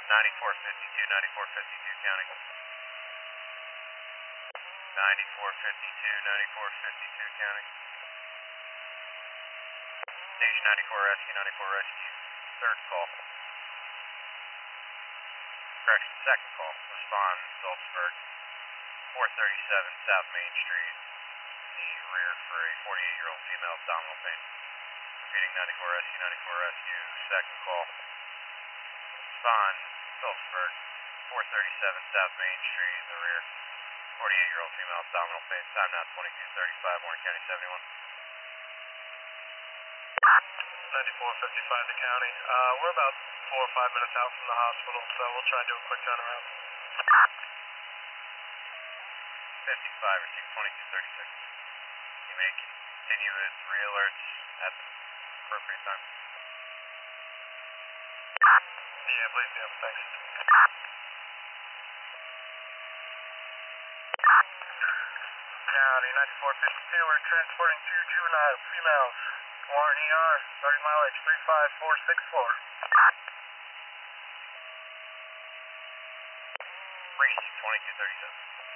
9452 County. 9452 County. Station 94 Rescue. Third call. Correction, second call. Respond, Phillipsburg. 437 South Main Street. The rear for a 48-year-old female abdominal pain. Repeating 94 Rescue. Second call. Respond, Phillipsburg. 437 South Main Street. The rear. 48-year-old female abdominal pain. Time now 22:35. Warren County 71. 9455 to County. We're about 4 or 5 minutes out from the hospital, so we'll try and do a quick turnaround. 55 received 2236. You may continue with re-alerts at the appropriate time. Yeah, please do. Thanks. County 9452, we're transporting 2 juvenile females. Warren ER, starting mileage 35464. Received 2237.